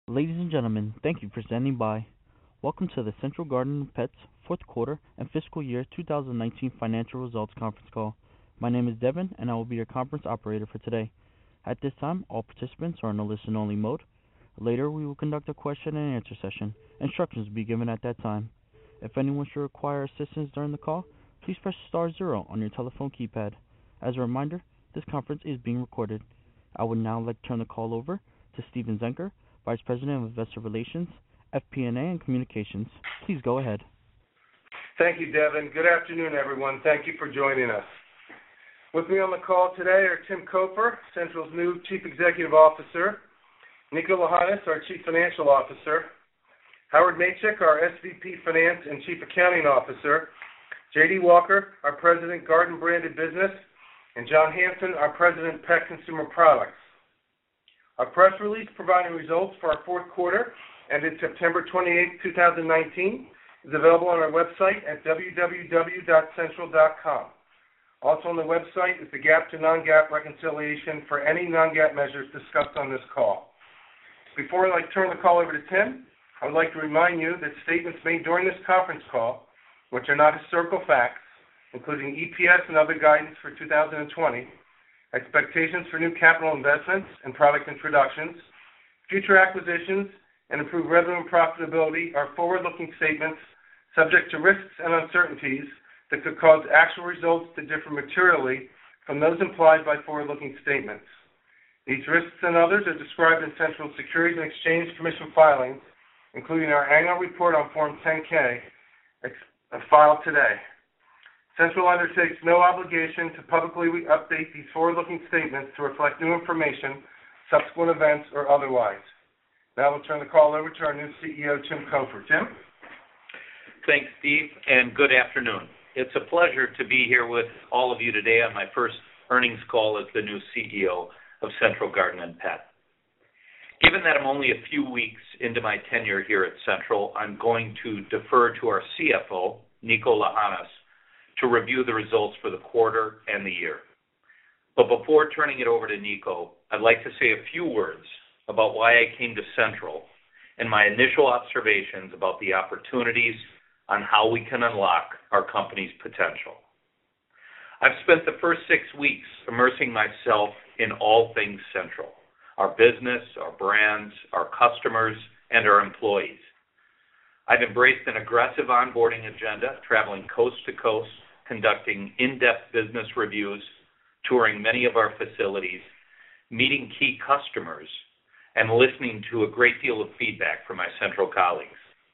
Ladies and gentlemen, thank you for standing by. Welcome to the Central Garden & Pet's fourth quarter and fiscal year 2019 financial results conference call. My name is Devin, and I will be your conference operator for today. At this time, all participants are in a listen-only mode. Later, we will conduct a question-and-answer session. Instructions will be given at that time. If anyone should require assistance during the call, please press star zero on your telephone keypad. As a reminder, this conference is being recorded. I would now like to turn the call over to Steven Zenker, Vice President of Investor Relations, FP&A, and Communications. Please go ahead. Thank you, Devin. Good afternoon, everyone. Thank you for joining us. With me on the call today are Tim Cofer, Central's new Chief Executive Officer, Niko Lahanas, our Chief Financial Officer, Howard Machek, our SVP Finance and Chief Accounting Officer, J.D. Walker, our President, Garden Branded Business, and John Hanson, our President, Pet Consumer Products. Our press release providing results for our fourth quarter ended September 28, 2019 is available on our website at www.central.com. Also on the website is the GAAP to non-GAAP reconciliation for any non-GAAP measures discussed on this call. Before I turn the call over to Tim, I would like to remind you that statements made during this conference call, which are not historical facts, including EPS and other guidance for 2020, expectations for new capital investments and product introductions, future acquisitions, and improved revenue and profitability are forward-looking statements subject to risks and uncertainties that could cause actual results to differ materially from those implied by forward-looking statements. These risks and others are described in Central Securities and Exchange Commission filings, including our annual report on Form 10-K filed today. Central undertakes no obligation to publicly update these forward-looking statements to reflect new information, subsequent events, or otherwise. Now I'll turn the call over to our new CEO, Tim Cofer. Tim? Thanks, Steve, and good afternoon. It's a pleasure to be here with all of you today on my first earnings call as the new CEO of Central Garden & Pet. Given that I'm only a few weeks into my tenure here at Central, I'm going to defer to our CFO, Niko Lahanas, to review the results for the quarter and the year. But before turning it over to Niko, I'd like to say a few words about why I came to Central and my initial observations about the opportunities on how we can unlock our company's potential. I've spent the first 6 weeks immersing myself in all things Central, our business, our brands, our customers, and our employees. I've embraced an aggressive onboarding agenda, traveling coast to coast, conducting in-depth business reviews, touring many of our facilities, meeting key customers, and listening to a great deal of feedback from my Central colleagues.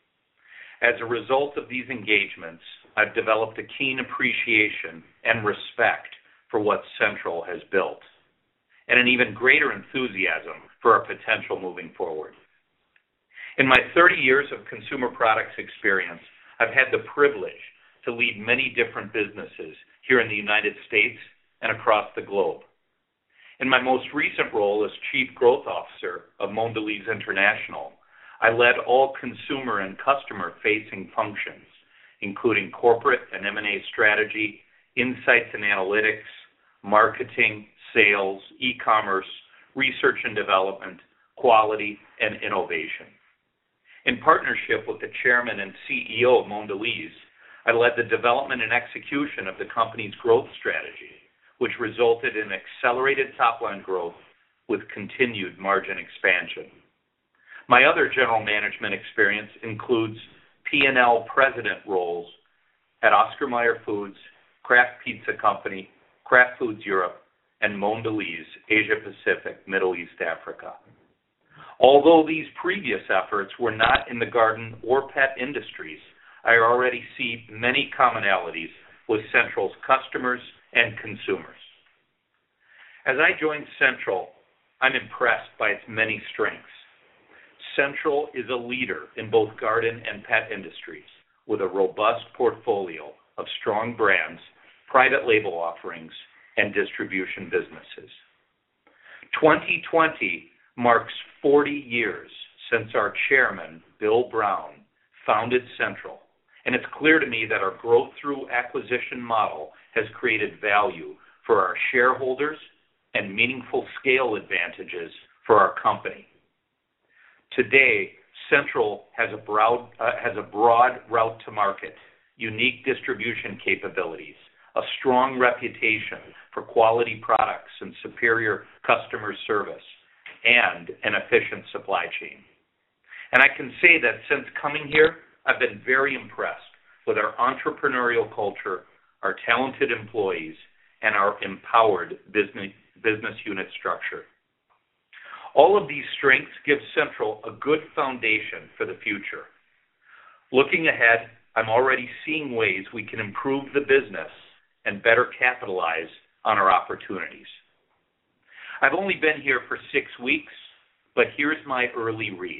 As a result of these engagements, I've developed a keen appreciation and respect for what Central has built, and an even greater enthusiasm for our potential moving forward. In my 30 years of consumer products experience, I've had the privilege to lead many different businesses here in the United States and across the globe. In my most recent role as Chief Growth Officer of Mondelez International, I led all consumer and customer-facing functions, including corporate and M&A strategy, insights and analytics, marketing, sales, e-commerce, research and development, quality, and innovation. In partnership with the chairman and CEO of Mondelez, I led the development and execution of the company's growth strategy, which resulted in accelerated top-line growth with continued margin expansion. My other general management experience includes P&L president roles at Oscar Mayer Foods, Kraft Pizza Company, Kraft Foods Europe, and Mondelez Asia Pacific, Middle East, Africa. Although these previous efforts were not in the garden or pet industries, I already see many commonalities with Central's customers and consumers. As I joined Central, I'm impressed by its many strengths. Central is a leader in both garden and pet industries with a robust portfolio of strong brands, private label offerings, and distribution businesses. 2020 marks 40 years since our chairman, Bill Brown, founded Central, and it's clear to me that our growth through acquisition model has created value for our shareholders and meaningful scale advantages for our company. Today, Central has a broad route to market, unique distribution capabilities, a strong reputation for quality products and superior customer service, and an efficient supply chain. And I can say that since coming here, I've been very impressed with our entrepreneurial culture, our talented employees, and our empowered business unit structure. All of these strengths give Central a good foundation for the future. Looking ahead, I'm already seeing ways we can improve the business and better capitalize on our opportunities. I've only been here for 6 weeks, but here's my early read.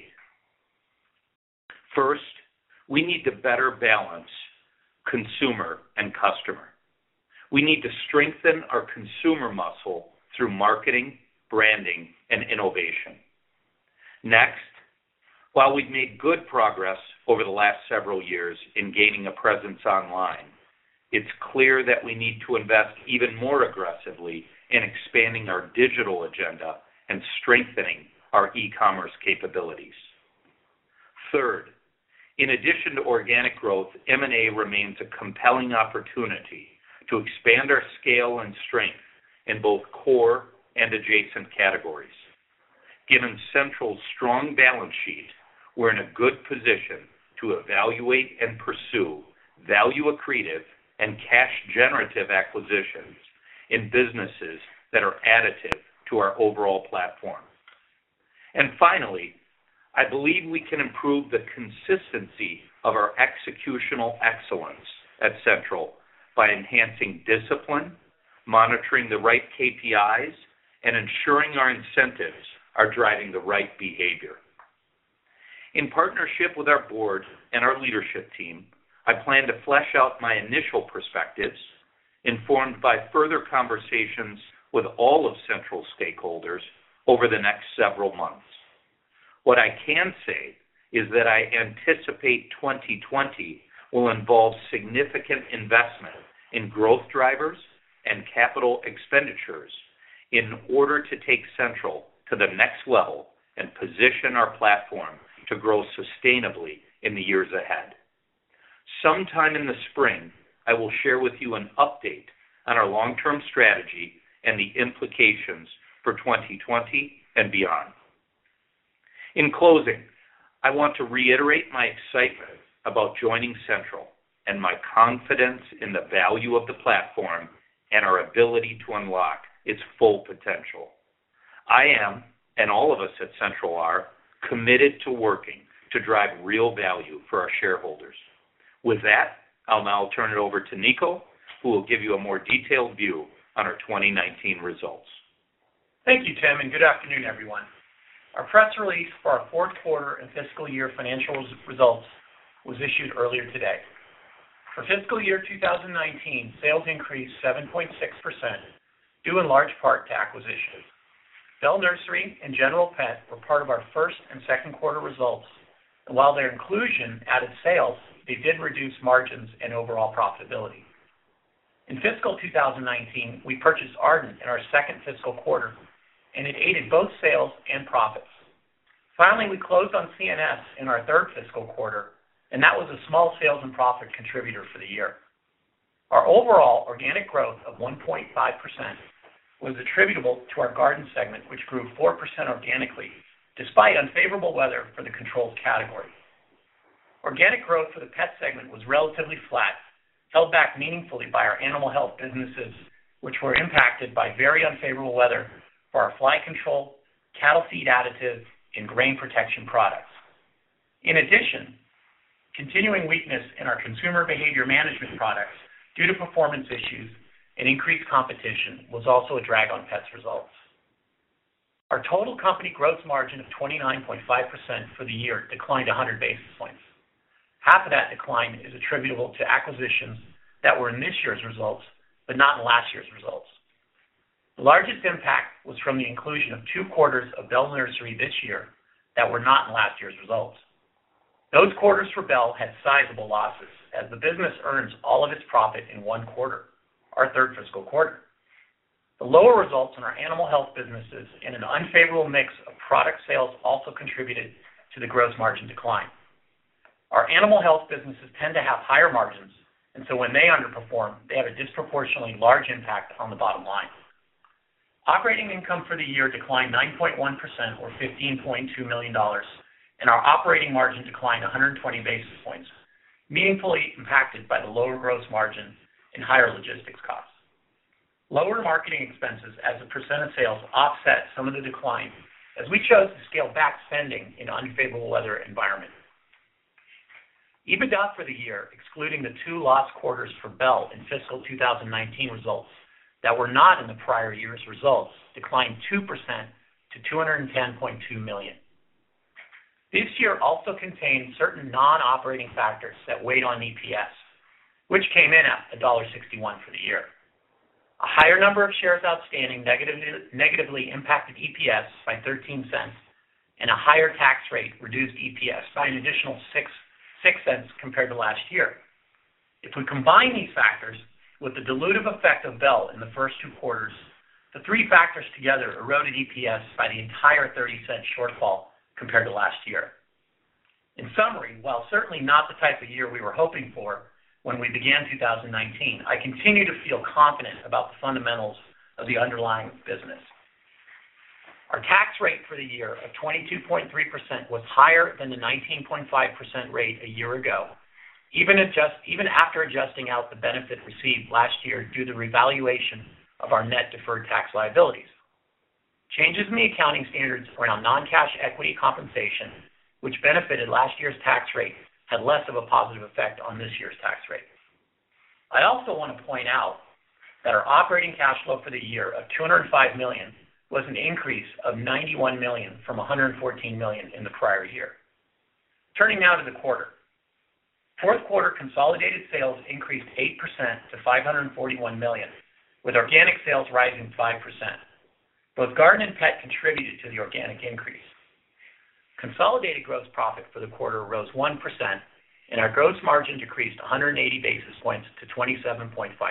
First, we need to better balance consumer and customer. We need to strengthen our consumer muscle through marketing, branding, and innovation. Next, while we've made good progress over the last several years in gaining a presence online, it's clear that we need to invest even more aggressively in expanding our digital agenda and strengthening our e-commerce capabilities. Third, in addition to organic growth, M&A remains a compelling opportunity to expand our scale and strength in both core and adjacent categories. Given Central's strong balance sheet, we're in a good position to evaluate and pursue value-accretive and cash-generative acquisitions in businesses that are additive to our overall platform. And finally, I believe we can improve the consistency of our executional excellence at Central by enhancing discipline, monitoring the right KPIs, and ensuring our incentives are driving the right behavior. In partnership with our board and our leadership team, I plan to flesh out my initial perspectives, informed by further conversations with all of Central's stakeholders over the next several months. What I can say is that I anticipate 2020 will involve significant investment in growth drivers and capital expenditures in order to take Central to the next level and position our platform to grow sustainably in the years ahead. Sometime in the spring, I will share with you an update on our long-term strategy and the implications for 2020 and beyond. In closing, I want to reiterate my excitement about joining Central and my confidence in the value of the platform and our ability to unlock its full potential. I am, and all of us at Central are, committed to working to drive real value for our shareholders. With that, I'll now turn it over to Nico, who will give you a more detailed view on our 2019 results. Thank you, Tim, and good afternoon, everyone. Our press release for our fourth quarter and fiscal year financial results was issued earlier today. For fiscal year 2019, sales increased 7.6%, due in large part to acquisitions. Bell Nursery and General Pet were part of our first and second quarter results, and while their inclusion added sales, they did reduce margins and overall profitability. In fiscal 2019, we purchased Ardent in our second fiscal quarter, and it aided both sales and profits. Finally, we closed on C&S in our third fiscal quarter, and that was a small sales and profit contributor for the year. Our overall organic growth of 1.5% was attributable to our garden segment, which grew 4% organically, despite unfavorable weather for the controls category. Organic growth for the pet segment was relatively flat, held back meaningfully by our animal health businesses, which were impacted by very unfavorable weather for our fly control, cattle feed additive, and grain protection products. In addition, continuing weakness in our consumer behavior management products due to performance issues and increased competition was also a drag on pets results. Our total company gross margin of 29.5% for the year declined 100 basis points. Half of that decline is attributable to acquisitions that were in this year's results, but not in last year's results. The largest impact was from the inclusion of 2 quarters of Bell Nursery this year that were not in last year's results. Those quarters for Bell had sizable losses, as the business earns all of its profit in one quarter, our third fiscal quarter. The lower results in our animal health businesses and an unfavorable mix of product sales also contributed to to the gross margin decline. Our animal health businesses tend to have higher margins, and so when they underperform, they have a disproportionately large impact on the bottom line. Operating income for the year declined 9.1%, or $15.2 million, and our operating margin declined 120 basis points, meaningfully impacted by the lower gross margin and higher logistics costs. Lower marketing expenses as a percent of sales offset some of the decline as we chose to scale back spending in an unfavorable weather environment. EBITDA for the year, excluding the 2 lost quarters for Bell in fiscal 2019 results that were not in the prior year's results, declined 2% to $210.2 million. This year also contained certain non-operating factors that weighed on EPS, which came in at $1.61 for the year. A higher number of shares outstanding negatively impacted EPS by 13 cents, and a higher tax rate reduced EPS by an additional 6 cents compared to last year. If we combine these factors with the dilutive effect of Bell in the first 2 quarters, the 3 factors together eroded EPS by the entire 30-cent shortfall compared to last year. In summary, while certainly not the type of year we were hoping for when we began 2019, I continue to feel confident about the fundamentals of the underlying business. Our tax rate for the year of 22.3% was higher than the 19.5% rate a year ago, even after adjusting out the benefit received last year due to the revaluation of our net deferred tax liabilities. Changes in the accounting standards around non-cash equity compensation, which benefited last year's tax rate, had less of a positive effect on this year's tax rate. I also want to point out that our operating cash flow for the year of $205 million was an increase of $91 million from $114 million in the prior year. Turning now to the quarter. Fourth quarter consolidated sales increased 8% to $541 million, with organic sales rising 5%. Both garden and pet contributed to the organic increase. Consolidated gross profit for the quarter rose 1%, and our gross margin decreased 180 basis points to 27.5%.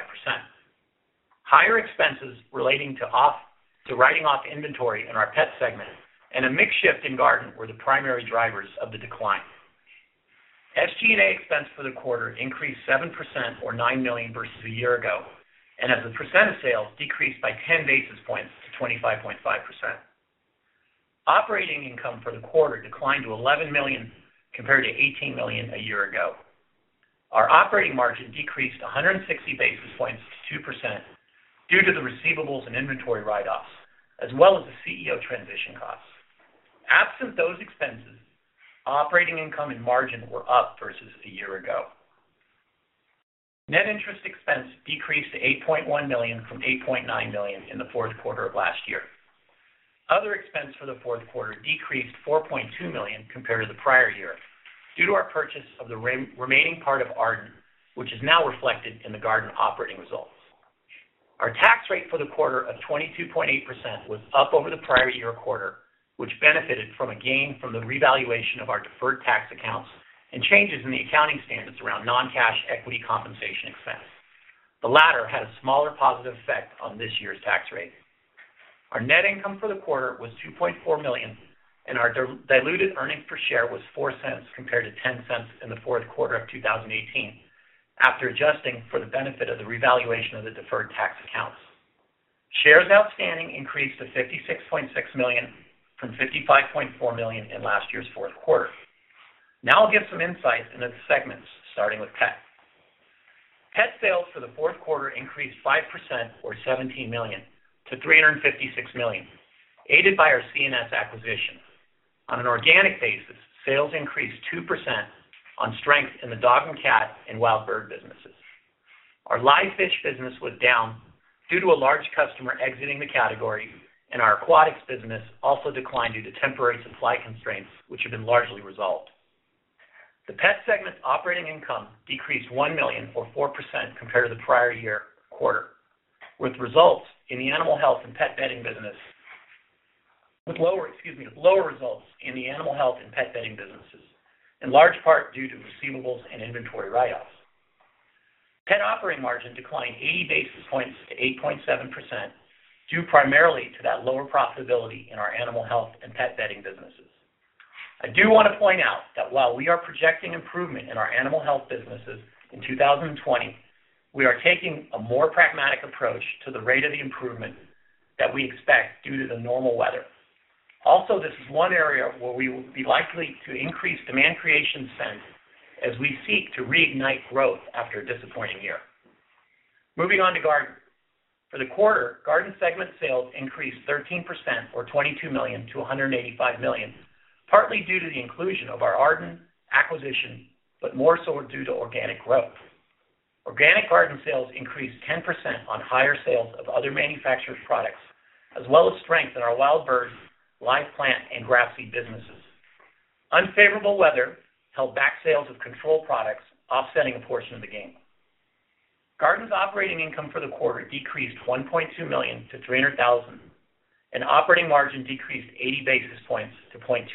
Higher expenses relating to writing off inventory in our pet segment and a mix shift in garden were the primary drivers of the decline. SG&A expense for the quarter increased 7%, or $9 million versus a year ago, and as a percent of sales decreased by 10 basis points to 25.5%. Operating income for the quarter declined to $11 million compared to $18 million a year ago. Our operating margin decreased 160 basis points to 2% due to the receivables and inventory write-offs, as well as the CEO transition costs. Absent those expenses, operating income and margin were up versus a year ago. Net interest expense decreased to $8.1 million from $8.9 million in the fourth quarter of last year. Other expense for the fourth quarter decreased $4.2 million compared to the prior year due to our purchase of the remaining part of Arden, which is now reflected in the garden operating results. Our tax rate for the quarter of 22.8% was up over the prior year quarter, which benefited from a gain from the revaluation of our deferred tax accounts and changes in the accounting standards around non-cash equity compensation expense. The latter had a smaller positive effect on this year's tax rate. Our net income for the quarter was $2.4 million, and our diluted earnings per share was 4 cents compared to 10 cents in the fourth quarter of 2018, after adjusting for the benefit of the revaluation of the deferred tax accounts. Shares outstanding increased to 56.6 million from 55.4 million in last year's fourth quarter. Now I'll give some insights into the segments, starting with pet. Pet sales for the fourth quarter increased 5%, or $17 million, to $356 million, aided by our C&S acquisition. On an organic basis, sales increased 2% on strength in the dog and cat and wild bird businesses. Our live fish business was down due to a large customer exiting the category, and our aquatics business also declined due to temporary supply constraints, which have been largely resolved. The pet segment's operating income decreased $1 million, or 4%, compared to the prior year quarter, with results in the animal health and pet bedding business, with lower results in the animal health and pet bedding businesses, in large part due to receivables and inventory write-offs. Pet operating margin declined 80 basis points to 8.7%, due primarily to that lower profitability in our animal health and pet bedding businesses. I do want to point out that while we are projecting improvement in our animal health businesses in 2020, we are taking a more pragmatic approach to the rate of the improvement that we expect due to the normal weather. Also, this is one area where we will be likely to increase demand creation spend as we seek to reignite growth after a disappointing year. Moving on to garden. For the quarter, garden segment sales increased 13% or $22 million to $185 million, partly due to the inclusion of our Arden acquisition, but more so due to organic growth. Organic garden sales increased 10% on higher sales of other manufactured products, as well as strength in our wild bird, live plant, and grass seed businesses. Unfavorable weather held back sales of control products, offsetting a portion of the gain. Garden's operating income for the quarter decreased $1.2 million to $300,000, and operating margin decreased 80 basis points to 0.2%.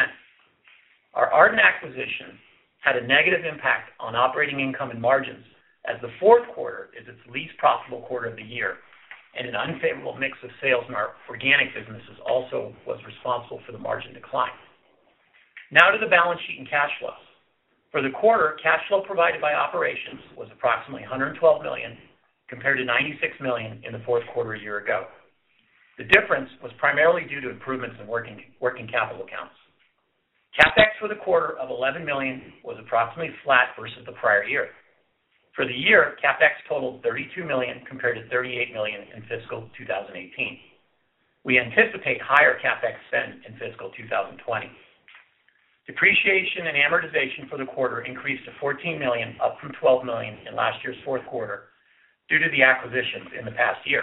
Our Arden acquisition had a negative impact on operating income and margins, as the fourth quarter is its least profitable quarter of the year, and an unfavorable mix of sales in our organic businesses also was responsible for the margin decline. Now to the balance sheet and cash flows. For the quarter, cash flow provided by operations was approximately $112 million, compared to $96 million in the fourth quarter a year ago. The difference was primarily due to improvements in working capital accounts. CapEx for the quarter of $11 million was approximately flat versus the prior year. For the year, CapEx totaled $32 million compared to $38 million in fiscal 2018. We anticipate higher CapEx spend in fiscal 2020. Depreciation and amortization for the quarter increased to $14 million, up from $12 million in last year's fourth quarter, due to the acquisitions in the past year.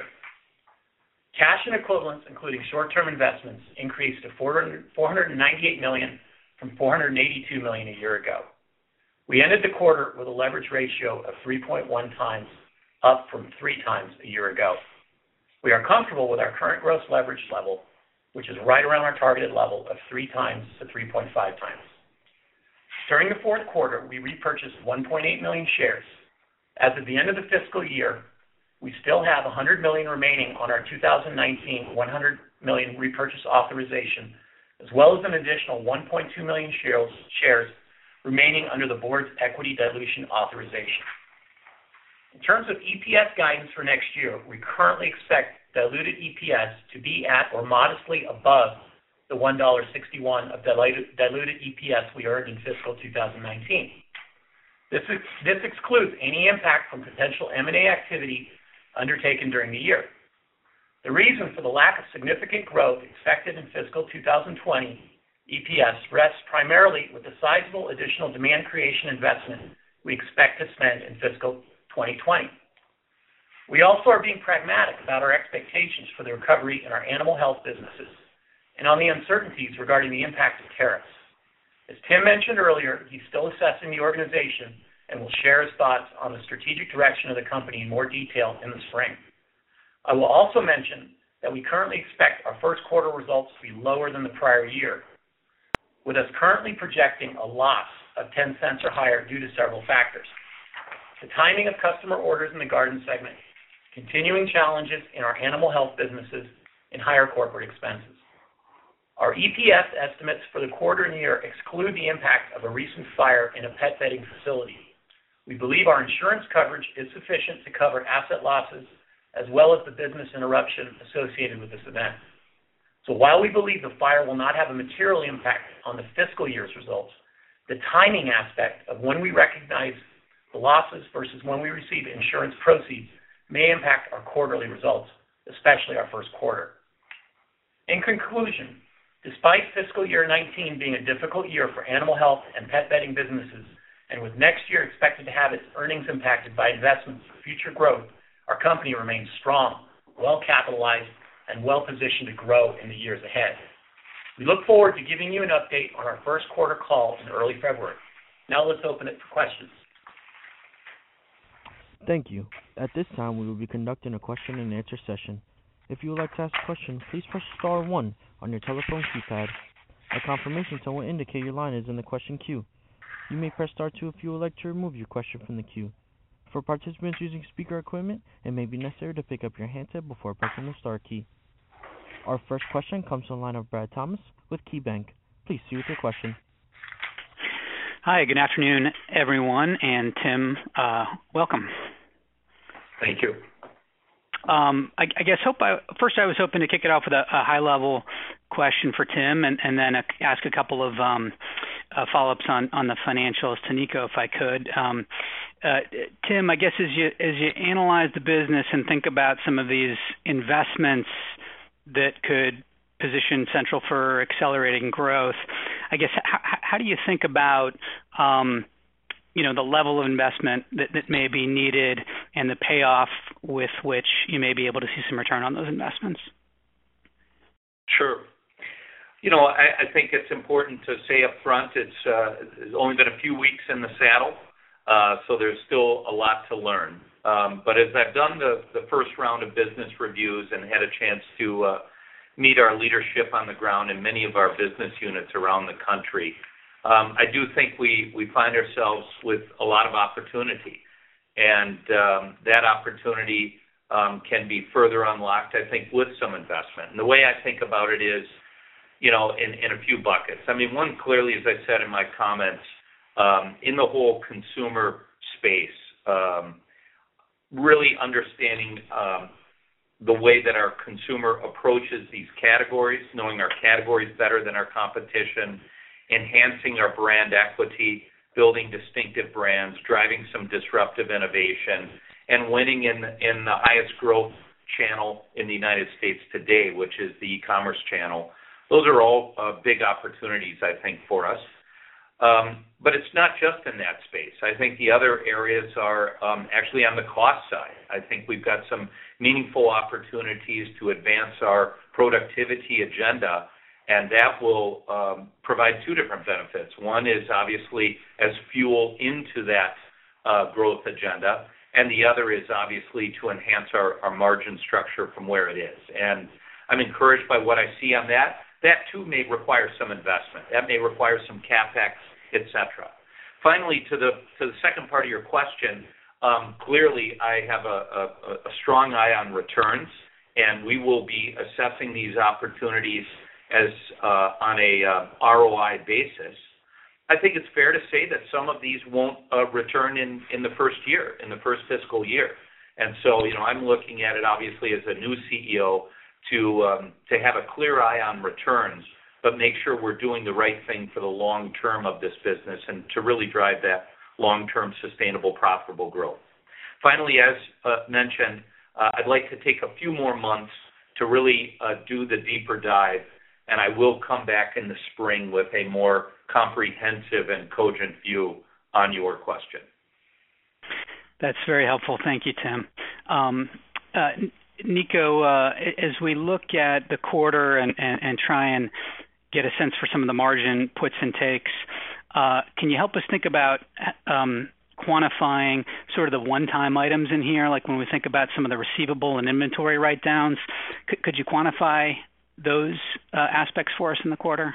Cash and equivalents, including short-term investments, increased to $498 million from $482 million a year ago. We ended the quarter with a leverage ratio of 3.1 times, up from 3 times a year ago. We are comfortable with our current gross leverage level, which is right around our targeted level of 3 times to 3.5 times. During the fourth quarter, we repurchased 1.8 million shares. As of the end of the fiscal year, we still have $100 million remaining on our 2019 $100 million repurchase authorization, as well as an additional 1.2 million shares remaining under the board's equity dilution authorization. In terms of EPS guidance for next year, we currently expect diluted EPS to be at or modestly above the $1.61 of diluted EPS we earned in fiscal 2019. This excludes any impact from potential M&A activity undertaken during the year. The reason for the lack of significant growth expected in fiscal 2020 EPS rests primarily with the sizable additional demand creation investment we expect to spend in fiscal 2020. We also are being pragmatic about our expectations for the recovery in our animal health businesses and on the uncertainties regarding the impact of tariffs. As Tim mentioned earlier, he's still assessing the organization and will share his thoughts on the strategic direction of the company in more detail in the spring. I will also mention that we currently expect our first quarter results to be lower than the prior year, with us currently projecting a loss of 10 cents or higher due to several factors. The timing of customer orders in the garden segment, continuing challenges in our animal health businesses, and higher corporate expenses. Our EPS estimates for the quarter and year exclude the impact of a recent fire in a pet bedding facility. We believe our insurance coverage is sufficient to cover asset losses as well as the business interruption associated with this event. So while we believe the fire will not have a material impact on the fiscal year's results, the timing aspect of when we recognize the losses versus when we receive insurance proceeds may impact our quarterly results, especially our first quarter. In conclusion, despite fiscal year 19 being a difficult year for animal health and pet bedding businesses, and with next year expected to have its earnings impacted by investments for future growth, our company remains strong, well-capitalized, and well-positioned to grow in the years ahead. We look forward to giving you an update on our first quarter call in early February. Now let's open it for questions. Thank you. At this time, we will be conducting a question and answer session. If you would like to ask a question, please press star 1 on your telephone keypad. A confirmation tone will indicate your line is in the question queue. You may press star 2 if you would like to remove your question from the queue. For participants using speaker equipment, it may be necessary to pick up your handset before pressing the star key. Our first question comes from the line of Brad Thomas with KeyBank. Please see with your question. Hi, good afternoon, everyone, and Tim, welcome. Thank you. I guess first I was hoping to kick it off with a high-level question for Tim, and then ask a couple of follow-ups on the financials to Nico, if I could. Tim, I guess as you analyze the business and think about some of these investments that could position Central for accelerating growth, I guess how do you think about the level of investment that may be needed and the payoff with which you may be able to see some return on those investments? Sure. I think it's important to say up front it's only been a few weeks in the saddle, so there's still a lot to learn. But as I've done the first round of business reviews and had a chance to meet our leadership on the ground in many of our business units around the country, I do think we find ourselves with a lot of opportunity. And that opportunity can be further unlocked, I think, with some investment. And the way I think about it is, in a few buckets. I mean, one clearly, as I said in my comments, in the whole consumer space, really understanding the way that our consumer approaches these categories, knowing our categories better than our competition, enhancing our brand equity, building distinctive brands, driving some disruptive innovation, and winning in the highest growth channel in the United States today, which is the e-commerce channel. Those are all big opportunities, I think, for us. But it's not just in that space. I think the other areas are actually on the cost side. I think we've got some meaningful opportunities to advance our productivity agenda, and that will provide two different benefits. One is obviously as fuel into that growth agenda, and the other is obviously to enhance our margin structure from where it is. And I'm encouraged by what I see on that. That, too, may require some investment. That may require some CapEx, et cetera. Finally, to the second part of your question, clearly I have a strong eye on returns, and we will be assessing these opportunities as on a ROI basis. I think it's fair to say that some of these won't return in the first year, in the first fiscal year. And so, I'm looking at it obviously as a new CEO to have a clear eye on returns, but make sure we're doing the right thing for the long term of this business and to really drive that long-term sustainable, profitable growth. Finally, as mentioned, I'd like to take a few more months to really do the deeper dive, and I will come back in the spring with a more comprehensive and cogent view on your question. That's very helpful. Thank you, Tim. Nico, as we look at the quarter and try and get a sense for some of the margin puts and takes, can you help us think about quantifying sort of the one-time items in here, like when we think about some of the receivable and inventory write-downs? Could you quantify those aspects for us in the quarter?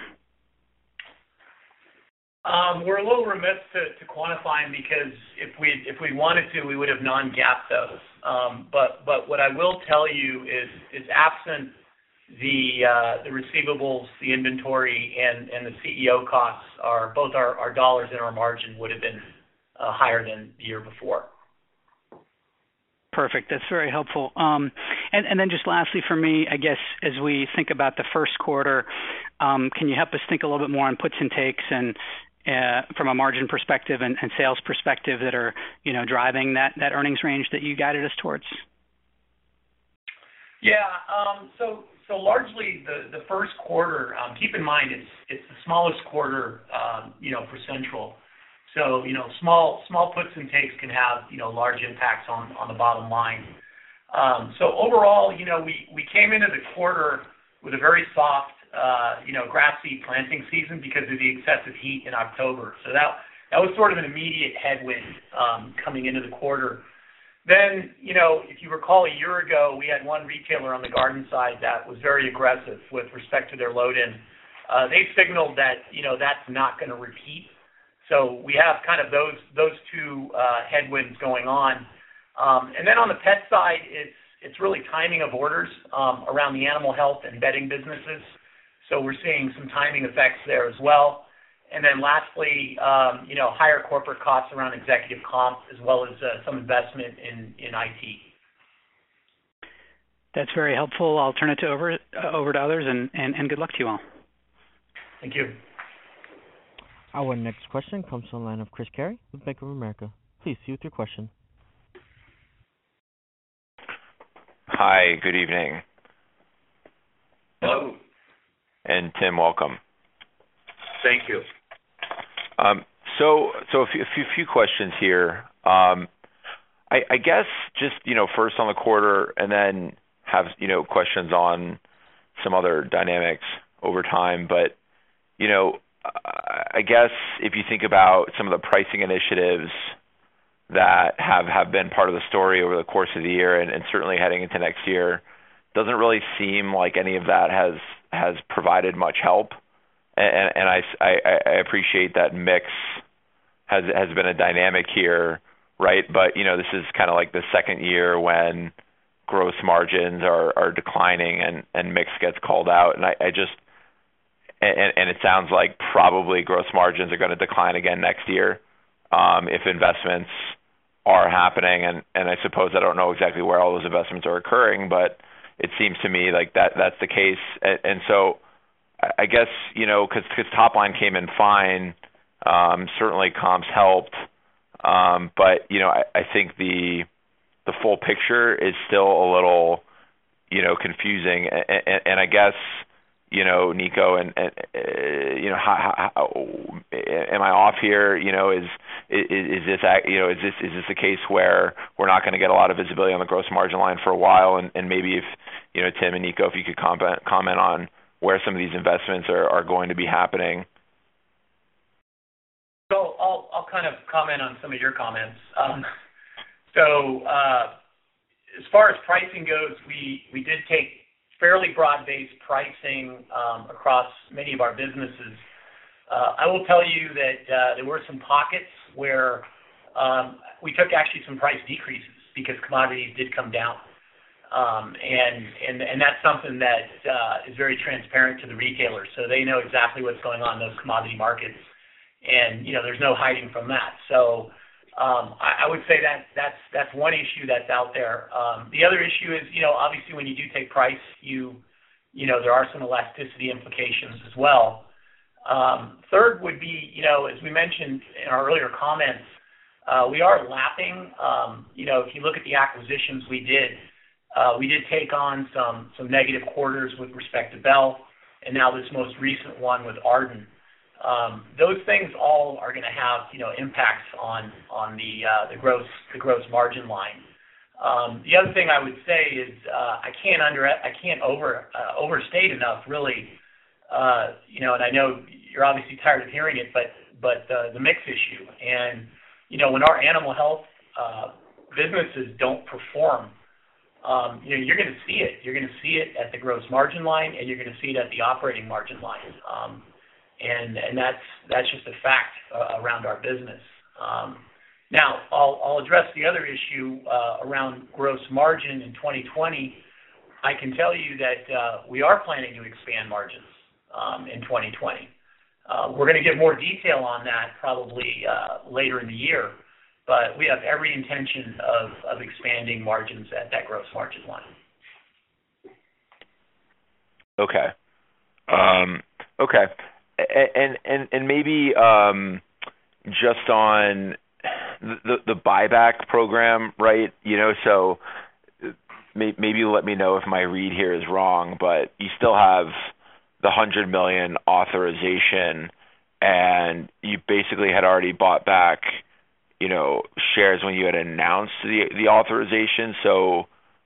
We're a little remiss to quantify them because if we wanted to, we would have non-GAAP those. But what I will tell you is absent the receivables, the inventory, and the CEO costs, both our dollars and our margin would have been higher than the year before. Perfect. That's very helpful. And then just lastly for me, I guess as we think about the first quarter, can you help us think a little bit more on puts and takes and from a margin perspective and sales perspective that are driving that earnings range that you guided us towards? Yeah. So largely the first quarter. Keep in mind it's the smallest quarter for Central. So small puts and takes can have large impacts on the bottom line. So overall we came into the quarter with a very soft grass seed planting season because of the excessive heat in October. So that was sort of an immediate headwind coming into the quarter. Then, if you recall a year ago, we had one retailer on the garden side that was very aggressive with respect to their load-in. They signaled that, that's not going to repeat. So we have kind of those two headwinds going on. And then on the pet side, it's really timing of orders around the animal health and bedding businesses. So we're seeing some timing effects there as well. And then lastly, higher corporate costs around executive comp as well as some investment in IT. That's very helpful. I'll turn it over to others, and good luck to you all. Thank you. Our next question comes from the line of Chris Carey with Bank of America. Please see with your question. Hi, good evening. Hello. And Tim, welcome. Thank you. So a few questions here. I guess just, first on the quarter and then have, questions on some other dynamics over time. But, I guess if you think about some of the pricing initiatives that have been part of the story over the course of the year and certainly heading into next year, doesn't really seem like any of that has provided much help. And I appreciate that mix has been a dynamic here, right? But, this is kind of like the second year when gross margins are declining and mix gets called out. And and it sounds like probably gross margins are going to decline again next year if investments are happening. And I suppose I don't know exactly where all those investments are occurring, but it seems to me like that's the case. And so I guess, because top line came in fine, certainly comps helped. But, I think the full picture is still a little, confusing. And I guess, Nico, and how am I off here? Is this the case where we're not going to get a lot of visibility on the gross margin line for a while? And maybe if, Tim and Nico, if you could comment on where some of these investments are going to be happening. So I'll kind of comment on some of your comments. So as far as pricing goes, we did take fairly broad-based pricing across many of our businesses. I will tell you that there were some pockets where we took actually some price decreases because commodities did come down. And that's something that is very transparent to the retailers. So they know exactly what's going on in those commodity markets. And, there's no hiding from that. So I would say that's one issue that's out there. The other issue is, obviously when you do take price, there are some elasticity implications as well. Third would be, as we mentioned in our earlier comments, we are lapping. If you look at the acquisitions we did take on some negative quarters with respect to Bell, and now this most recent one with Arden. Those things all are going to have, impacts on the gross margin line. The other thing I would say is I can't overstate enough, really. And I know you're obviously tired of hearing it, but the mix issue. And when our animal health businesses don't perform, you're going to see it. You're going to see it at the gross margin line, and you're going to see it at the operating margin line. And that's just a fact around our business. Now, I'll address the other issue around gross margin in 2020. I can tell you that we are planning to expand margins in 2020. We're going to get more detail on that probably later in the year, but we have every intention of expanding margins at that gross margin line. Okay. Okay. And maybe just on the buyback program, right? So maybe let me know if my read here is wrong, but you still have the $100 million authorization, and you basically had already bought back, shares when you had announced the authorization. So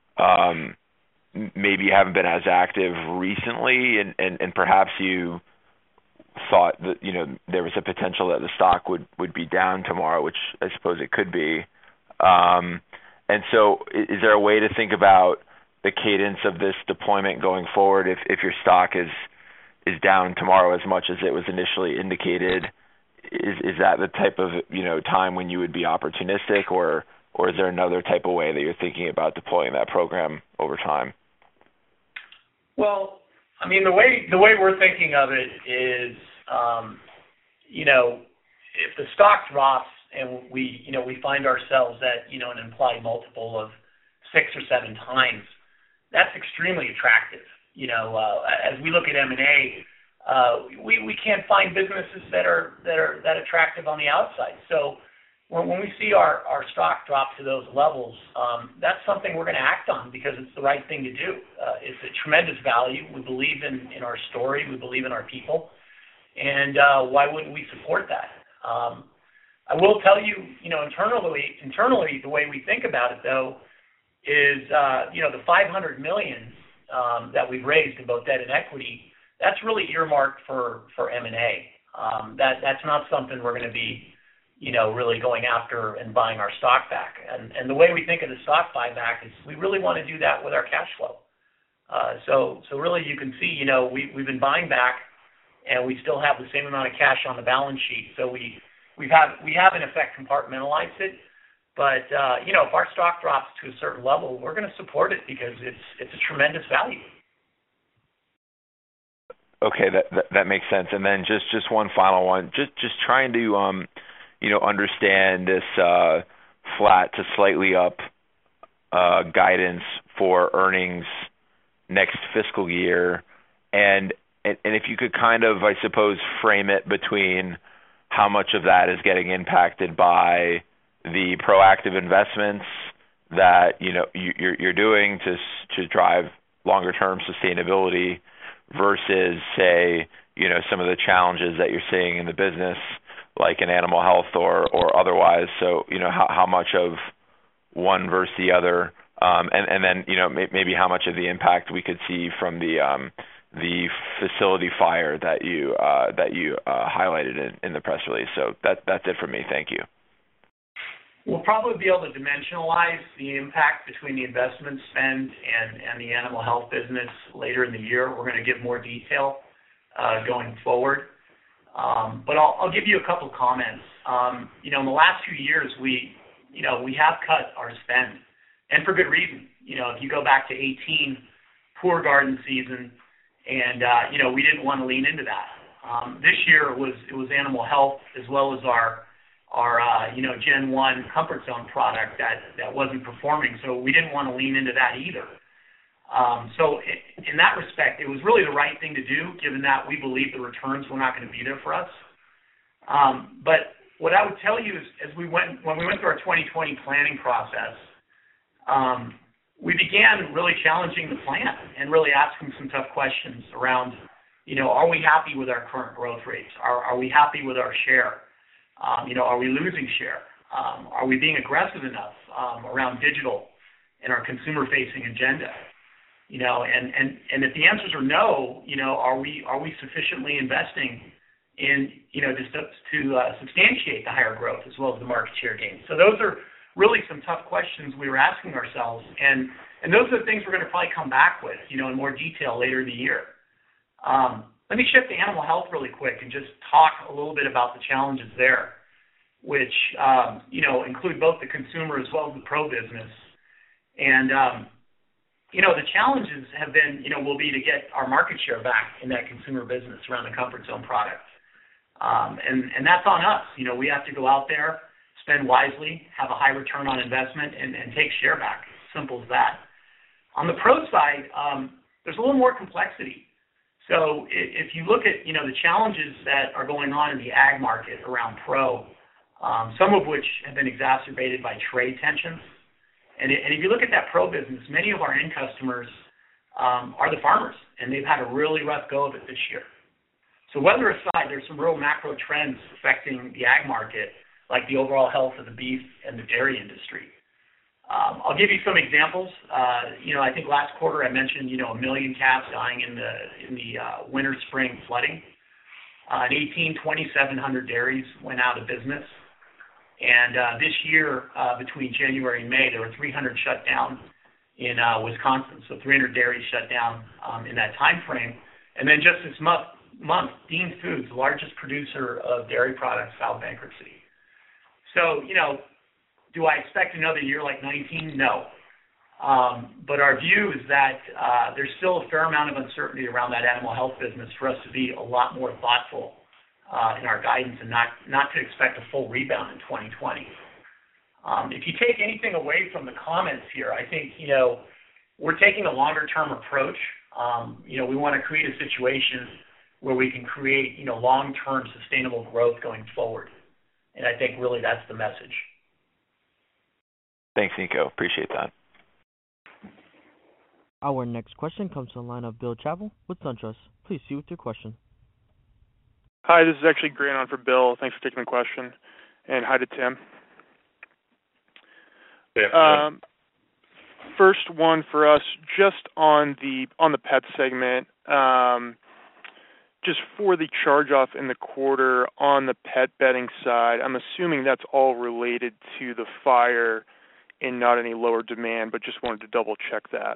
maybe you haven't been as active recently, and perhaps you thought that there was a potential that the stock would be down tomorrow, which I suppose it could be. And so is there a way to think about the cadence of this deployment going forward if your stock is down tomorrow as much as it was initially indicated? Is that the type of time when you would be opportunistic, or is there another type of way that you're thinking about deploying that program over time? Well, I mean, the way we're thinking of it is, if the stock drops and we find ourselves at, an implied multiple of 6 or 7 times, that's extremely attractive. As we look at M&A, we can't find businesses that are that attractive on the outside. So when we see our stock drop to those levels, that's something we're going to act on because it's the right thing to do. It's a tremendous value. We believe in our story. We believe in our people. And why wouldn't we support that? I will tell you, internally, the way we think about it, though, is, the $500 million that we've raised in both debt and equity, that's really earmarked for M&A. That's not something we're going to be, really going after and buying our stock back. And the way we think of the stock buyback is we really want to do that with our cash flow. So really you can see, we've been buying back and we still have the same amount of cash on the balance sheet. So we have in effect compartmentalized it. But, if our stock drops to a certain level, we're going to support it because it's a tremendous value. Okay, that makes sense. And then just one final one, just trying to understand this flat to slightly up guidance for earnings next fiscal year, and if you could kind of, I suppose, frame it between how much of that is getting impacted by the proactive investments that you're doing to drive longer term sustainability versus, say, some of the challenges that you're seeing in the business, like in animal health or otherwise. So, how much of one versus the other, and then, maybe how much of the impact we could see from the facility fire that you highlighted in the press release. So that's it for me. Thank you. We'll probably be able to dimensionalize the impact between the investment spend and the animal health business later in the year. We're going to give more detail going forward. But I'll give you a couple comments. In the last few years, we have cut our spend, and for good reason. If you go back to 2018, poor garden season, and we didn't want to lean into that. This year it was animal health as well as our Gen 1 Comfort Zone product that wasn't performing, so we didn't want to lean into that either. So in that respect, it was really the right thing to do, given that we believe the returns were not going to be there for us. But what I would tell you is, when we went through our 2020 planning process, we began really challenging the plan and really asking some tough questions around, are we happy with our current growth rates? Are we happy with our share? Are we losing share? Are we being aggressive enough around digital and our consumer-facing agenda? And if the answers are no, are we sufficiently investing in, to substantiate the higher growth as well as the market share gains? So those are really some tough questions we were asking ourselves, and those are the things we're going to probably come back with, in more detail later in the year. Let me shift to animal health really quick and just talk a little bit about the challenges there, which, include both the consumer as well as the pro business. And, the challenges have been, will be to get our market share back in that consumer business around the Comfort Zone product. And that's on us. We have to go out there, spend wisely, have a high return on investment, and take share back. Simple as that. On the pro side, there's a little more complexity. So if you look at, the challenges that are going on in the ag market around pro, some of which have been exacerbated by trade tensions. And if you look at that pro business, many of our end customers are the farmers, and they've had a really rough go of it this year. So weather aside, there's some real macro trends affecting the ag market, like the overall health of the beef and the dairy industry. I'll give you some examples. I think last quarter I mentioned, 1 million calves dying in the winter-spring flooding. In 2,700 dairies went out of business. And this year, between January and May, there were 300 shut down in Wisconsin. So 300 dairies shut down in that time frame. And then just this month, Dean Foods, the largest producer of dairy products, filed bankruptcy. So, do I expect another year like 19? No. But our view is that there's still a fair amount of uncertainty around that animal health business for us to be a lot more thoughtful in our guidance and not to expect a full rebound in 2020. If you take anything away from the comments here, I think, we're taking a longer-term approach. We want to create a situation where we can create, long-term sustainable growth going forward. And I think really that's the message. Thanks, Nico. Appreciate that. Our next question comes from the line of Bill Chappell with SunTrust. Please proceed with your question. Hi, this is actually Grant on for Bill. Thanks for taking the question. And hi to Tim. Yeah. First one for us, just on the pet segment, just for the charge-off in the quarter on the pet bedding side, I'm assuming that's all related to the fire and not any lower demand, but just wanted to double-check that.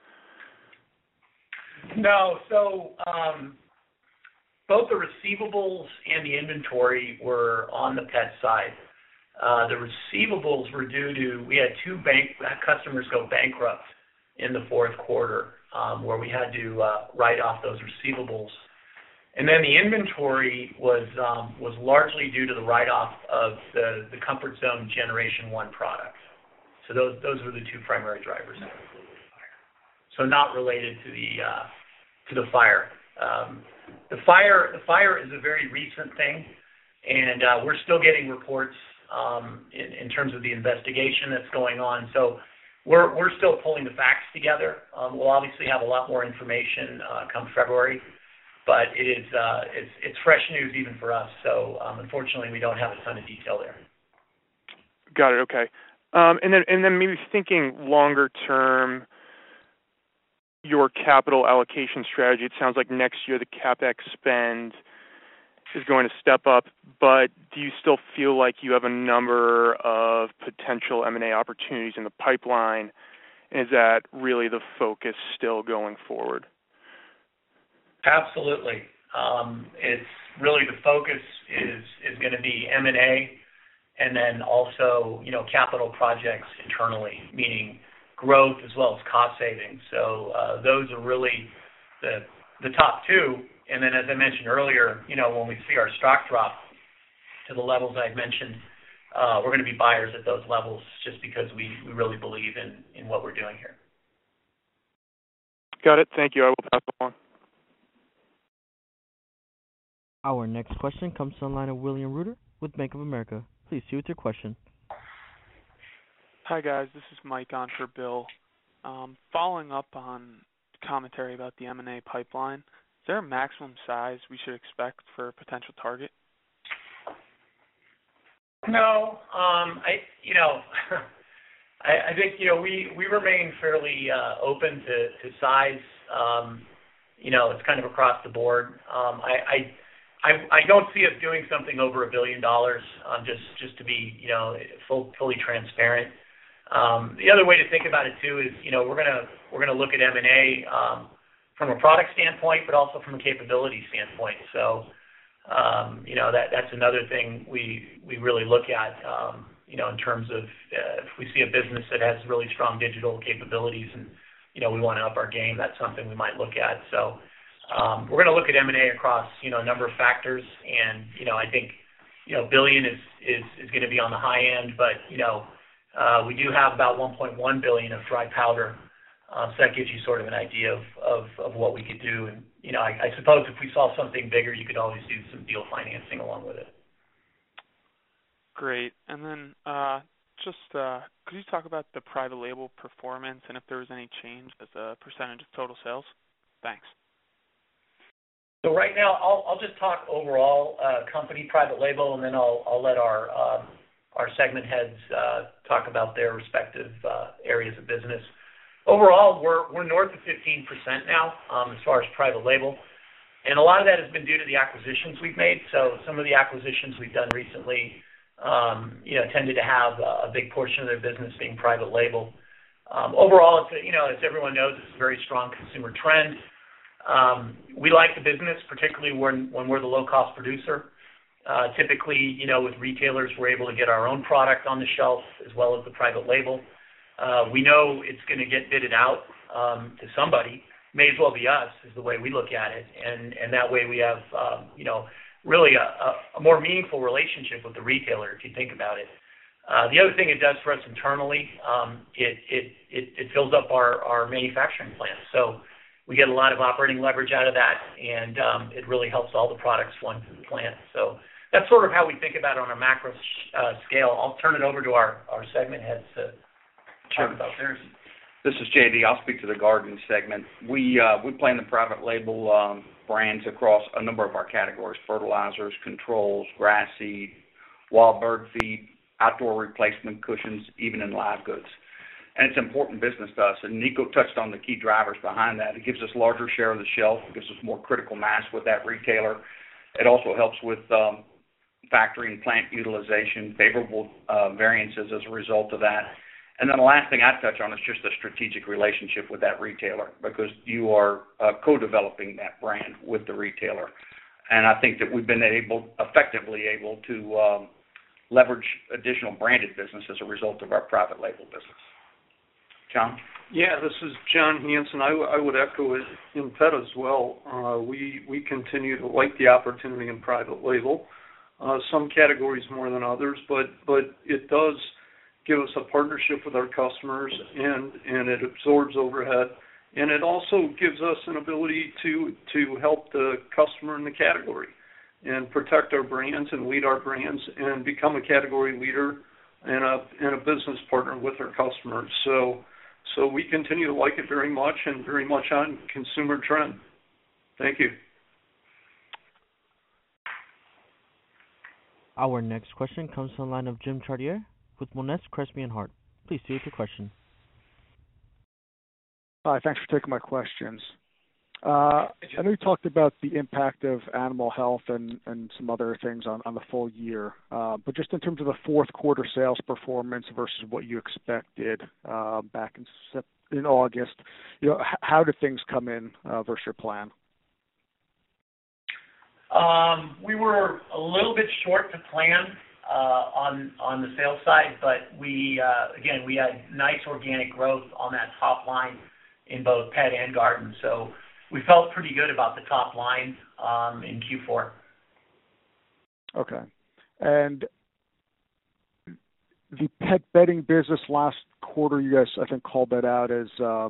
No, so both the receivables and the inventory were on the pet side. The receivables were due to, we had two customers go bankrupt in the fourth quarter where we had to write off those receivables. And then the inventory was largely due to the write-off of the Comfort Zone Generation 1 product. So those were the two primary drivers. So not related to the fire. The fire is a very recent thing, and we're still getting reports in terms of the investigation that's going on. So we're still pulling the facts together. We'll obviously have a lot more information come February, but it's fresh news even for us. So unfortunately, we don't have a ton of detail there. Got it. Okay. And then maybe thinking longer term, your capital allocation strategy. It sounds like next year the CapEx spend is going to step up, but do you still feel like you have a number of potential M&A opportunities in the pipeline? And is that really the focus still going forward? Absolutely. It's really the focus is going to be M&A and then also, capital projects internally, meaning growth as well as cost savings. So those are really the top two. And then, as I mentioned earlier, when we see our stock drop to the levels I mentioned, we're going to be buyers at those levels just because we really believe in what we're doing here. Got it. Thank you. I will pass it along. Our next question comes from the line of William Reuter with Bank of America. Please proceed with your question. Hi, guys. This is Mike on for Bill. Following up on commentary about the M&A pipeline, is there a maximum size we should expect for a potential target? No. I think, we remain fairly open to size. It's kind of across the board. I don't see us doing something over $1 billion, just to be, fully transparent. The other way to think about it too is, we're gonna look at M&A from a product standpoint, but also from a capability standpoint. So, that's another thing we really look at, in terms of if we see a business that has really strong digital capabilities and, we want to up our game, that's something we might look at. So, we're going to look at M&A across, a number of factors, and, I think, billion is going to be on the high end, but, we do have about $1.1 billion of dry powder, so that gives you sort of an idea of what we could do. And, I suppose if we saw something bigger, you could always do some deal financing along with it. Great. And then could you talk about the private label performance and if there was any change as a percentage of total sales? Thanks. So right now, I'll just talk overall company private label, and then I'll let our segment heads talk about their respective areas of business. Overall, we're north of 15% now as far as private label, and a lot of that has been due to the acquisitions we've made. So some of the acquisitions we've done recently, tended to have a big portion of their business being private label. Overall, as everyone knows, it's a very strong consumer trend. We like the business, particularly when we're the low-cost producer. Typically, with retailers, we're able to get our own product on the shelf as well as the private label. We know it's going to get bidded out to somebody. May as well be us, is the way we look at it, and that way we have really a more meaningful relationship with the retailer, if you think about it. The other thing it does for us internally, it fills up our manufacturing plants. So we get a lot of operating leverage out of that, and it really helps all the products flow through the plant. So that's sort of how we think about it on a macro scale. I'll turn it over to our segment heads to talk about theirs. This is JD. I'll speak to the gardening segment. We play in the private label brands across a number of our categories: fertilizers, controls, grass seed, wild bird feed, outdoor replacement cushions, even in live goods. And it's important business to us. And Nico touched on the key drivers behind that. It gives us larger share of the shelf. It gives us more critical mass with that retailer. It also helps with factory and plant utilization, favorable variances as a result of that. And then the last thing I'd touch on is just the strategic relationship with that retailer, because you are co-developing that brand with the retailer. And I think that we've been effectively able to leverage additional branded business as a result of our private label business. John? Yeah, this is John Hanson. I would echo it in pet as well. We continue to like the opportunity in private label. Some categories more than others, but it does give us a partnership with our customers, and it absorbs overhead, and it also gives us an ability to help the customer in the category and protect our brands and lead our brands and become a category leader and a business partner with our customers. So we continue to like it very much, and very much on consumer trend. Thank you. Our next question comes from the line of Jim Chartier with Monness, Crespi & Hart. Please state your question. Hi, thanks for taking my questions. I know you talked about the impact of animal health and some other things on the full year, but just in terms of the fourth quarter sales performance versus what you expected back in August, how did things come in versus your plan? We were a little bit short to plan on the sales side, but we had nice organic growth on that top line in both pet and garden. So we felt pretty good about the top line in Q4. Okay. And the pet bedding business last quarter, you guys, I think, called that out as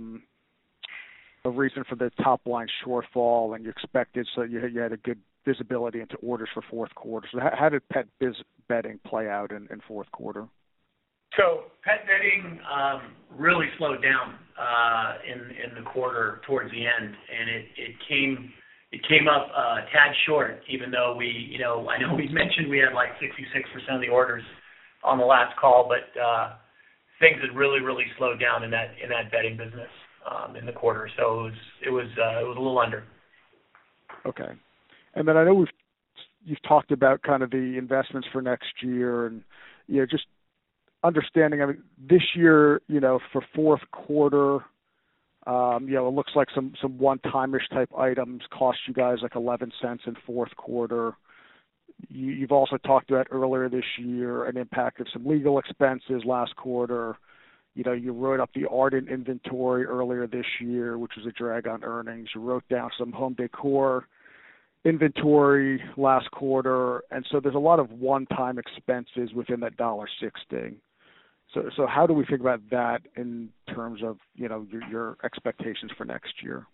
a reason for the top line shortfall, and you expected, so you had a good visibility into orders for fourth quarter. So how did pet bedding play out in fourth quarter? So pet bedding really slowed down in the quarter towards the end, and it came up a tad short, even though I know we mentioned we had like 66% of the orders on the last call, but things had really slowed down in that bedding business in the quarter. So it was a little under. Okay. And then I know you've talked about kind of the investments for next year, and just understanding. I mean, this year, for fourth quarter, it looks like some one-time-ish type items cost you guys like 11 cents in fourth quarter. You've also talked about earlier this year an impact of some legal expenses last quarter. You wrote up the Ardent inventory earlier this year, which was a drag on earnings. You wrote down some home decor inventory last quarter, and so there's a lot of one-time expenses within that $1.60. So how do we think about that in terms of your expectations for next year?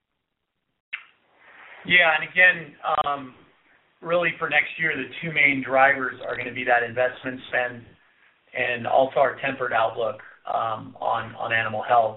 Yeah, and again, really for next year, the two main drivers are going to be that investment spend and also our tempered outlook on animal health.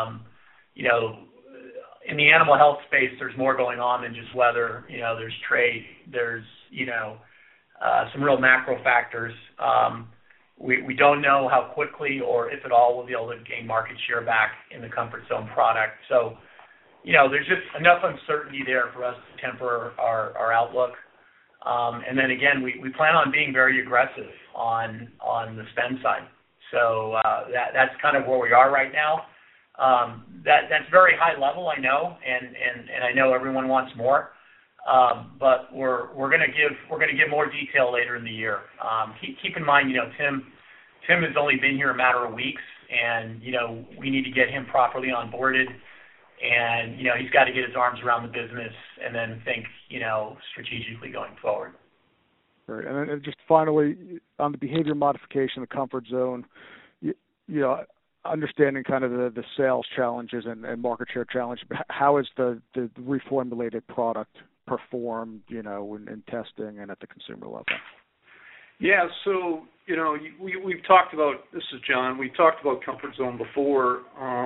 In the animal health space, there's more going on than just weather. There's trade. There's some real macro factors. We don't know how quickly or if at all we'll be able to gain market share back in the Comfort Zone product. So, there's just enough uncertainty there for us to temper our outlook. And then again, we plan on being very aggressive on the spend side. So that's kind of where we are right now. That's very high level, I know, and I know everyone wants more. But we're going to give more detail later in the year. Keep in mind, Tim has only been here a matter of weeks, and, we need to get him properly onboarded, and, he's got to get his arms around the business and then think, strategically going forward. Right. And then just finally, on the behavior modification, the comfort zone, understanding kind of the sales challenges and market share challenge, how has the reformulated product performed, in testing and at the consumer level? Yeah, so, we've talked about, this is John, we talked about Comfort Zone before.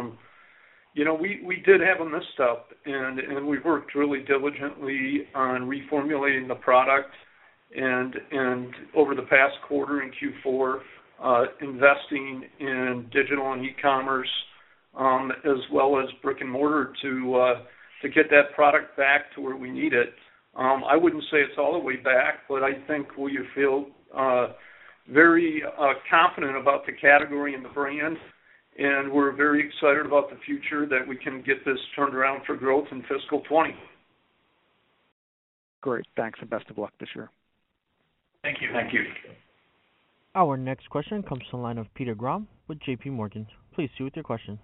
We did have a misstep, and we worked really diligently on reformulating the product, and over the past quarter in Q4, investing in digital and e-commerce, as well as brick and mortar to get that product back to where we need it. I wouldn't say it's all the way back, but I think we feel very confident about the category and the brand, and we're very excited about the future that we can get this turned around for growth in fiscal 20. Great. Thanks, and best of luck this year. Thank you. Thank you. Our next question comes from the line of Peter Grom with J.P. Morgan. Please proceed with your question.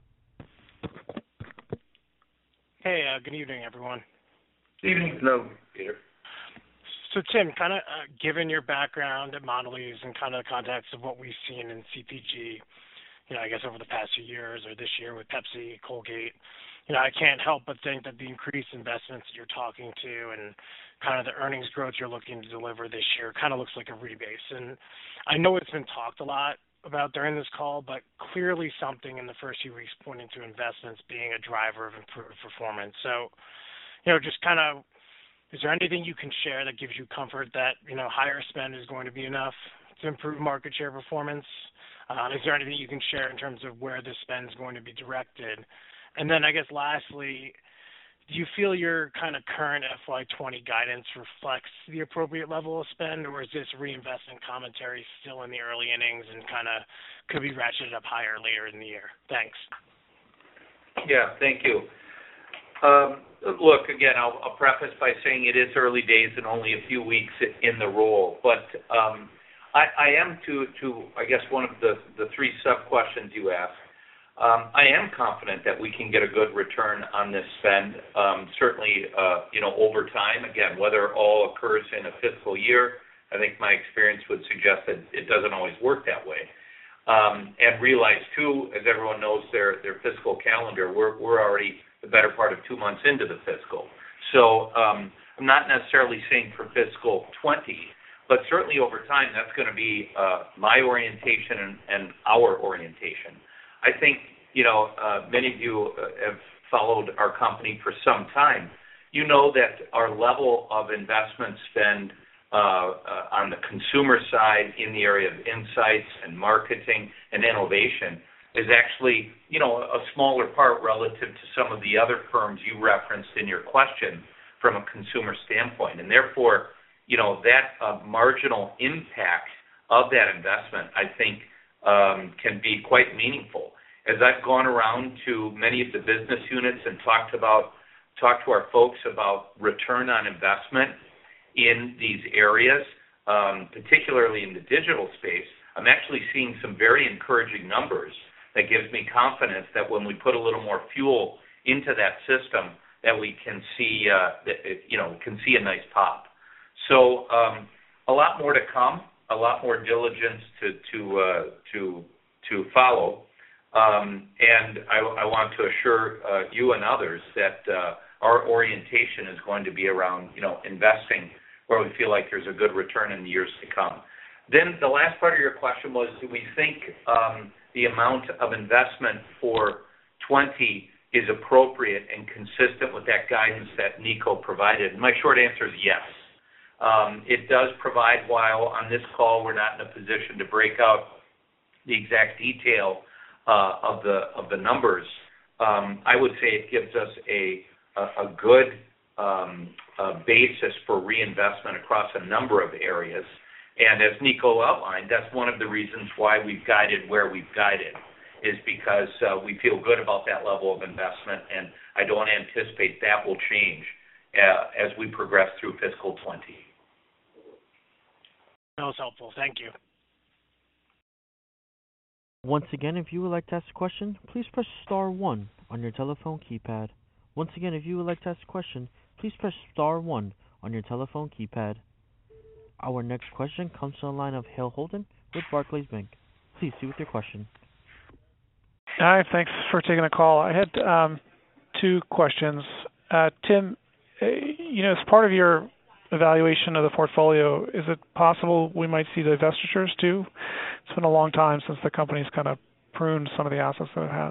Hey, good evening, everyone. Good evening. Hello, Peter. So, Tim, kind of given your background at Mondelez and kind of the context of what we've seen in CPG, I guess over the past few years or this year with Pepsi, Colgate, I can't help but think that the increased investments that you're talking to and kind of the earnings growth you're looking to deliver this year kind of looks like a rebase. And I know it's been talked a lot about during this call, but clearly something in the first few weeks pointing to investments being a driver of improved performance. So, just kind of, is there anything you can share that gives you comfort that, higher spend is going to be enough to improve market share performance? Is there anything you can share in terms of where this spend is going to be directed? And then I guess lastly, do you feel your kind of current FY20 guidance reflects the appropriate level of spend, or is this reinvestment commentary still in the early innings and kind of could be ratcheted up higher later in the year? Thanks. Yeah, thank you. Look, again, I'll preface by saying it is early days and only a few weeks in the role, but I am to I guess one of the three sub-questions you asked. I am confident that we can get a good return on this spend, certainly, over time. Again, whether it all occurs in a fiscal year, I think my experience would suggest that it doesn't always work that way. And realize, too, as everyone knows their fiscal calendar, we're already the better part of 2 months into the fiscal. So I'm not necessarily saying for fiscal 20, but certainly over time that's going to be my orientation and our orientation. I think, many of you have followed our company for some time. You know that our level of investment spend on the consumer side in the area of insights and marketing and innovation is actually, a smaller part relative to some of the other firms you referenced in your question from a consumer standpoint. And therefore, that marginal impact of that investment, I think, can be quite meaningful. As I've gone around to many of the business units and talked to our folks about return on investment in these areas, particularly in the digital space, I'm actually seeing some very encouraging numbers that gives me confidence that when we put a little more fuel into that system, that we can see, a nice pop. So a lot more to come, a lot more diligence to follow. And I want to assure you and others that our orientation is going to be around, investing where we feel like there's a good return in the years to come. Then the last part of your question was, do we think the amount of investment for 20 is appropriate and consistent with that guidance that Nico provided? And my short answer is yes. It does provide, while on this call we're not in a position to break out the exact detail of the numbers, I would say it gives us a good basis for reinvestment across a number of areas. And as Nico outlined, that's one of the reasons why we've guided where we've guided, is because we feel good about that level of investment, and I don't anticipate that will change as we progress through fiscal 20. That was helpful. Thank you. Once again, if you would like to ask a question, please press star one on your telephone keypad. Once again, if you would like to ask a question, please press star one on your telephone keypad. Our next question comes from the line of Hale Holden with Barclays Bank. Please see with your question. Hi, thanks for taking the call. I had two questions. Tim, as part of your evaluation of the portfolio, is it possible we might see divestitures too? It's been a long time since the company's kind of pruned some of the assets that it has.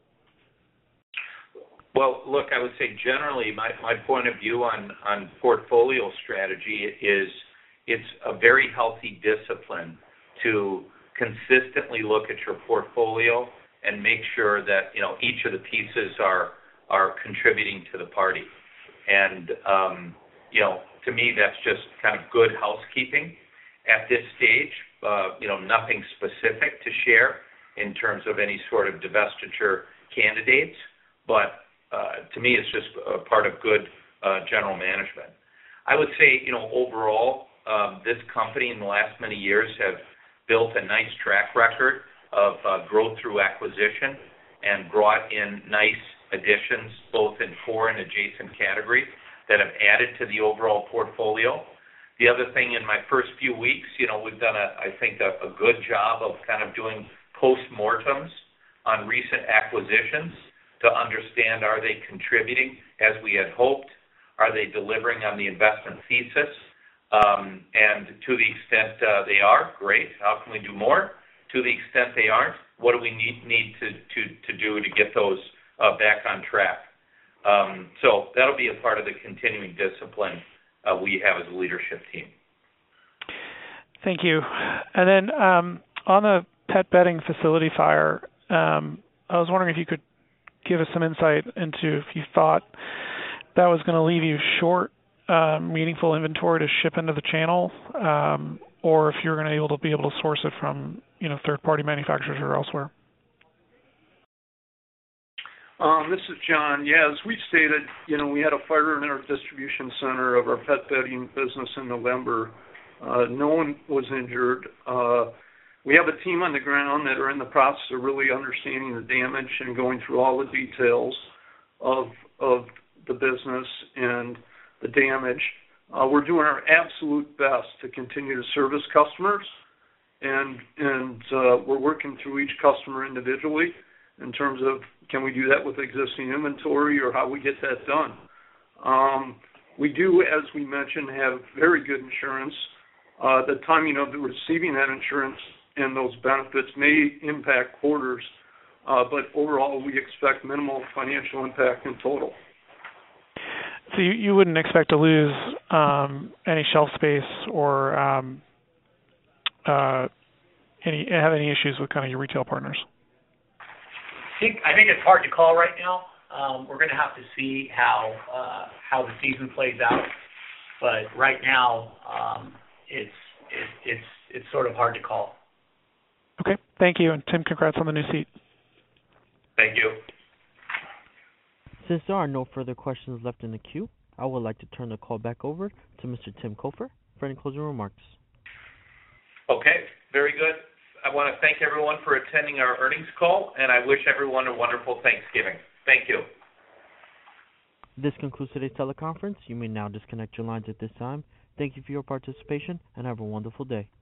Well, look, I would say generally my point of view on portfolio strategy is it's a very healthy discipline to consistently look at your portfolio and make sure that each of the pieces are contributing to the party. And to me, that's just kind of good housekeeping. At this stage, nothing specific to share in terms of any sort of divestiture candidates, but to me, it's just a part of good general management. I would say, overall, this company in the last many years have built a nice track record of growth through acquisition and brought in nice additions, both in core and adjacent categories that have added to the overall portfolio. The other thing, in my first few weeks, we've done, I think, a good job of kind of doing post-mortems on recent acquisitions to understand, are they contributing as we had hoped? Are they delivering on the investment thesis? And to the extent they are, great. How can we do more? To the extent they aren't, what do we need to do to get those back on track? So that'll be a part of the continuing discipline we have as a leadership team. Thank you. And then on the pet bedding facility fire, I was wondering if you could give us some insight into if you thought that was going to leave you short meaningful inventory to ship into the channel, or if you're going to be able to source it from third-party manufacturers or elsewhere. This is John. Yeah, as we stated, we had a fire in our distribution center of our pet bedding business in November. No one was injured. We have a team on the ground that are in the process of really understanding the damage and going through all the details of the business and the damage. We're doing our absolute best to continue to service customers, and we're working through each customer individually in terms of can we do that with existing inventory or how we get that done. We do, as we mentioned, have very good insurance. The timing of receiving that insurance and those benefits may impact quarters, but overall we expect minimal financial impact in total. So you wouldn't expect to lose any shelf space or have any issues with kind of your retail partners? I think it's hard to call right now. We're going to have to see how the season plays out, but right now it's sort of hard to call. Okay, thank you, and Tim, congrats on the new seat. Thank you. Since there are no further questions left in the queue, I would like to turn the call back over to Mr. Tim Cofer for any closing remarks. Okay, very good. I want to thank everyone for attending our earnings call, and I wish everyone a wonderful Thanksgiving. Thank you. This concludes today's teleconference. You may now disconnect your lines at this time. Thank you for your participation, and have a wonderful day.